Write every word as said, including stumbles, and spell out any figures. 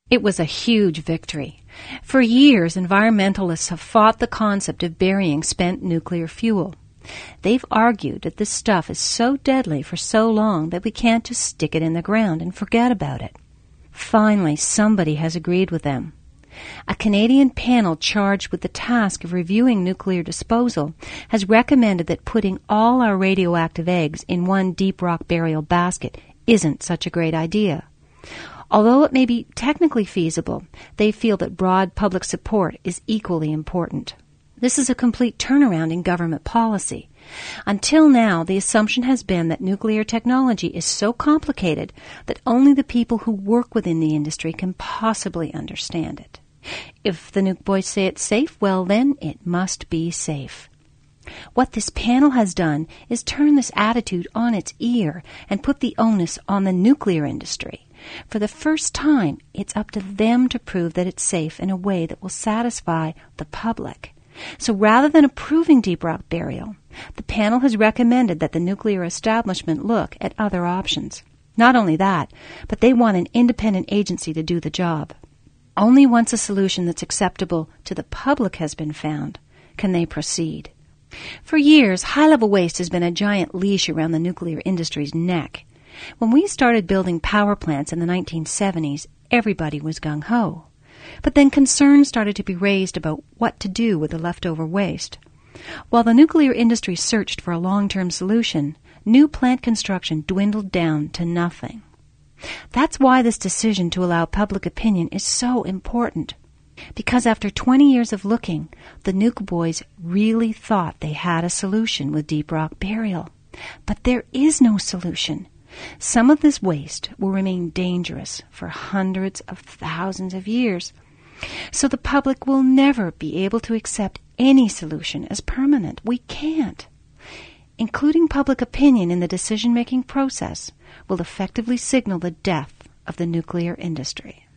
It was a huge victory. For years, environmentalists have fought the concept of burying spent nuclear fuel. They've argued that this stuff is so deadly for so long that we can't just stick it in the ground and forget about it. Finally, somebody has agreed with them. A Canadian panel charged with the task of reviewing nuclear disposal has recommended that putting all our radioactive eggs in one deep rock burial basket isn't such a great idea. Although it may be technically feasible, they feel that broad public support is equally important. This is a complete turnaround in government policy. Until now, the assumption has been that nuclear technology is so complicated that only the people who work within the industry can possibly understand it. If the nuke boys say it's safe, well then it must be safe. What this panel has done is turn this attitude on its ear and put the onus on the nuclear industry. For the first time, it's up to them to prove that it's safe in a way that will satisfy the public. So rather than approving deep rock burial, the panel has recommended that the nuclear establishment look at other options. Not only that, but they want an independent agency to do the job. Only once a solution that's acceptable to the public has been found can they proceed. For years, high-level waste has been a giant leash around the nuclear industry's neck. When we started building power plants in the nineteen seventies, everybody was gung-ho. But then concerns started to be raised about what to do with the leftover waste. While the nuclear industry searched for a long-term solution, new plant construction dwindled down to nothing. That's why this decision to allow public opinion is so important. Because after twenty years of looking, the nuke boys really thought they had a solution with deep rock burial. But there is no solution. Some of this waste will remain dangerous for hundreds of thousands of years. So the public will never be able to accept any solution as permanent. We can't. Including public opinion in the decision-making process will effectively signal the death of the nuclear industry.